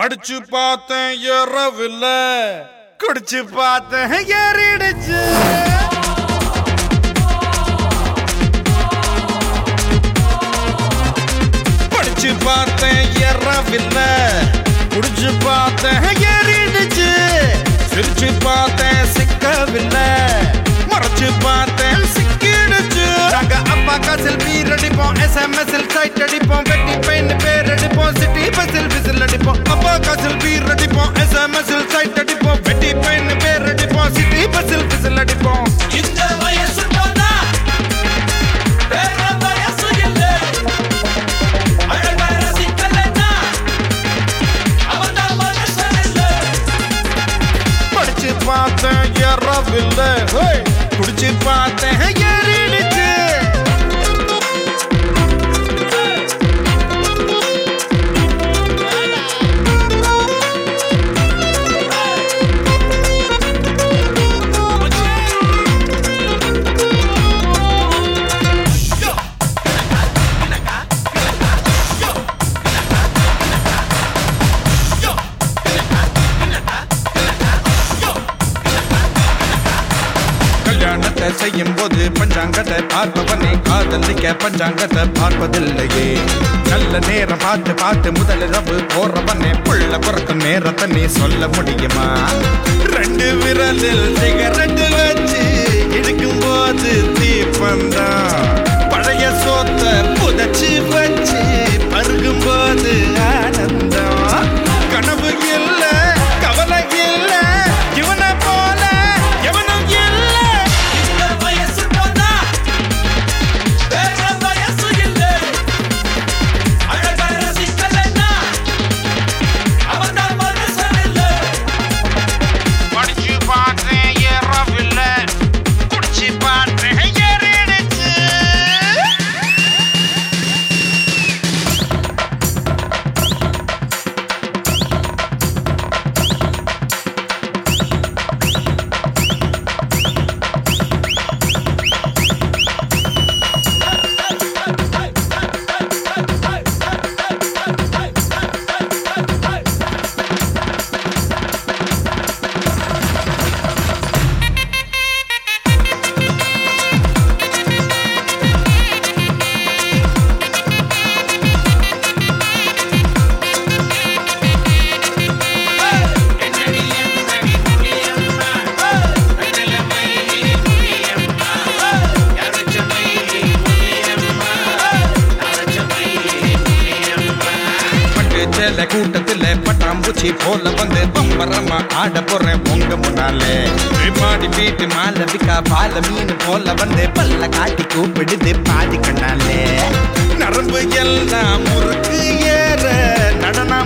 படிச்சு பார்த்தேன் ஏறவில்ல, குடிச்சு பார்த்தேன் ஏறிடுச்சு. படிச்சு பார்த்தேன் ஏறவில்ல, குடிச்சு பார்த்தேன் ஏறிடுச்சு. சிரிச்சு பார்த்தேன் சிக்கவில்லை, மறைச்சு பார்த்தேன் சிக்கிடுச்சு. நாங்க அப்பா காசில் பீர் அடிப்போம், SMS-இல் சைட் அடிப்போம், வெட்டி பெயின் பேர் அடிப்போம், சிட்டி பஸ்ஸில் விசில் அடிப்போம். அப்பா காசில் பீர் அடிப்போம், SMS-இல் சைட் அடிப்போம், வெட்டி பெயின் பேர் அடிப்போம், சிட்டி பஸ்ஸில் விசில் அடிப்போம். இந்த வயசு போனா வேற வயசு இல்லை. அழகா ரசிக்கலைன்னா அவன்தான் மனுஷன் இல்லை. படிச்சு பார்த்தேன் ஏறவில்லை, குடிச்சு பார்த்தேன் ஏறிடுச்சு. கல்யாணத்தை செய்யும் போது பஞ்சாங்கத்தை பார்ப்பவனே காதலிக்க பஞ்சாங்கத்தை பார்ப்பதில்லையே. நல்ல நேரம் பார்த்து பார்த்து முதலிரவு போறவனே புள்ள பிறக்கும் நேரத்தை நீ சொல்ல முடியுமா? 2 விரலில் சிகரெட்டு வச்சு இழுக்கும் போது தீப்பந்தான், பழைய சோத்த புதைச்சு வச்சு பருகும் போது ஆனந்தம். கனவு இல்ல கவலை இல்ல, இவனை போல எவனும் இல்ல. இந்த வயசு போனா வேற வயசு இல்லை. அழகா ரசிக்கலைன்னா அவன்தான் மனுஷன் இல்லை. படிச்சு பார்த்தேன் ஏறவில்லை, குடிச்சு பார்த்தேன் ஏறிடுச்சு. கூட்டத்துல பட்டாம்பூச்சி போல வந்து பம்பரமா ஆட போறேன் உங்க முன்னாலே. பாடி வீட்டு மாலவிக்கா பால மீன் போல வந்து பல்ல காட்டி கூப்பிடுது பாதி கண்ணாலே. நரம்பு எல்லாம் முறுக்கு ஏற நடன